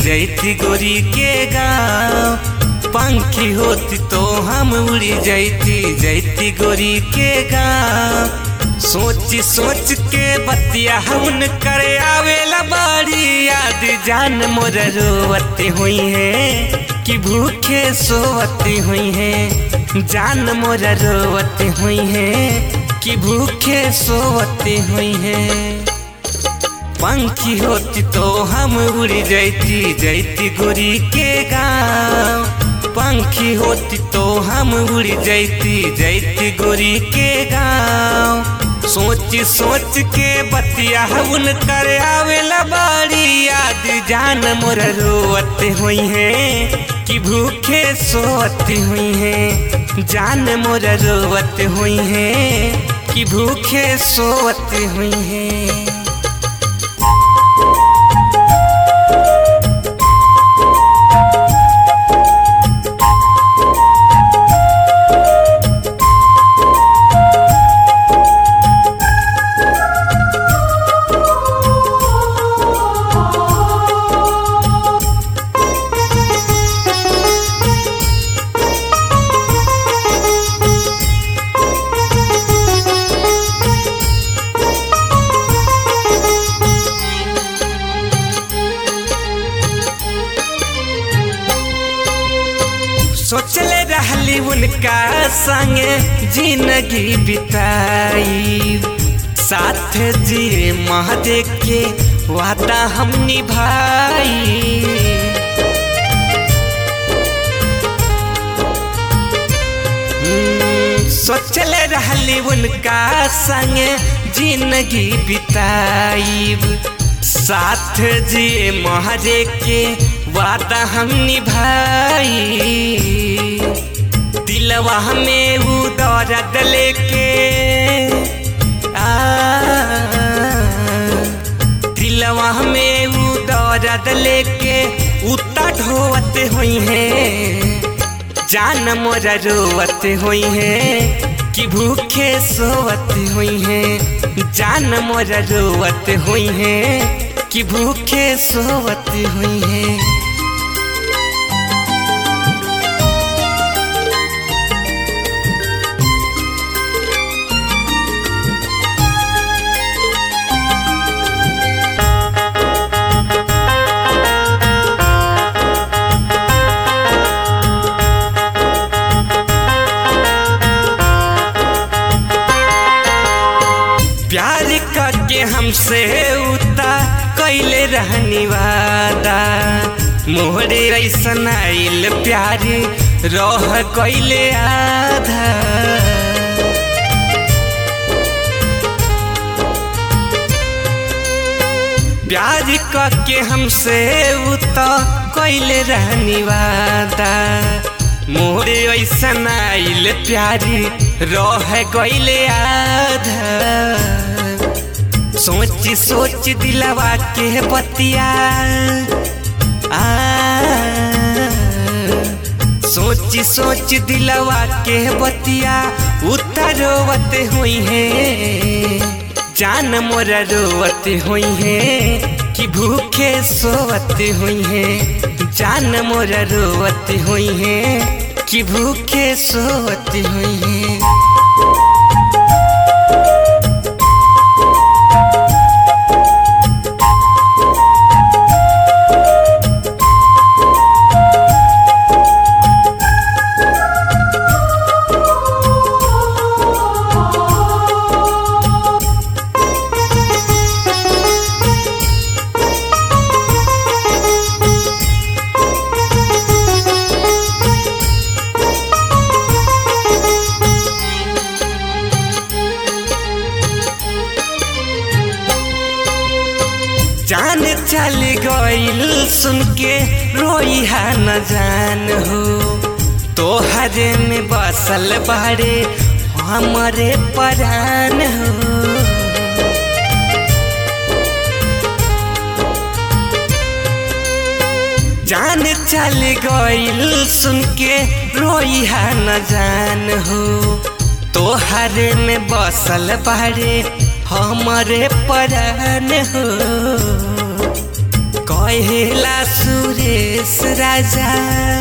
जैती गोरी के गाँव। पंखी होती तो हम उड़ी जैती गोरी के गाँव। सोच सोच के बतिया उन करे आवेला बाड़ी याद। जान मोर रोवती हुई है कि भूखे सोवती हुई है। जान मोर रोवती हुई है कि भूखे सोवती हुई है। पंखी होती तो हम उड़ी जैती गोरी के गाँव। पंखी होती तो हम उड़ी जैती गोरी के गाँव। सोच सोच के बतिया उन करे आवेला बाड़ी याद। जान मोर रोवती हुई है कि भूखे सोवती हुई है। जान मोर रोवती हुई है कि भूखे सोवती हुई है। सोचले रहली उनका संगे जिंदगी बिताई। साथ जिए महादेव के वादा हम निभाई। सोचले रहली उनका संगे जिंदगी बिताई। साथ जिए महादेव के वादा हम निभाई। दिलवा में वो दर्द लेके दिलवा में वो दर्द लेके उता ढोवते हुई है। जान मोर रोवते हुई है कि भूखे सोवते हुई है। जान मोर रोवते हुई है कि भूखे सोवती हुई है। प्यार करके हमसे उता कैले रहनी वादा। मोहरे ऐसन आइल प्यार रह कैले आधा। प्यार करके हमसे उता कैले रहनी वादा। मोहरे ऐसन आइल प्यार रह कैले आधा। सोच सोच दिलवा के बतिया सोच सोच दिलवा के बतिया उतरोवते हुई है। जान मोर रोवते हुई है कि भूखे सोवते हुई है। जान मोर रोवते हुई है कि भूखे सोवते हुई है। जान चल गईल सुन के रोई हा न जान हो। तोहरे में बसल बारे हमारे परान हो। जान चल गईल सुन के रोई हा न जान हो। तोहरे में बसल बारे हमारे परान हो। कहेला सुरेश राजा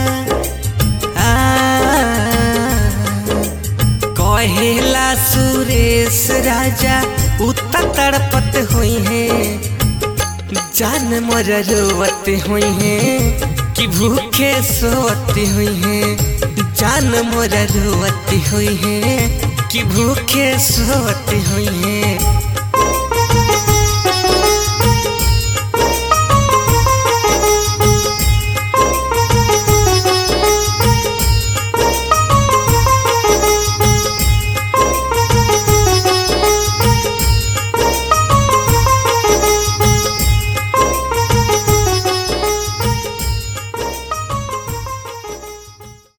कहेला सुरेश राजा उतना तड़पत हुई है जान मोर रोवत हुई है कि भूखे सोती हुई है जान मोर रोवती हुई है कि भूखे सोती हुई है।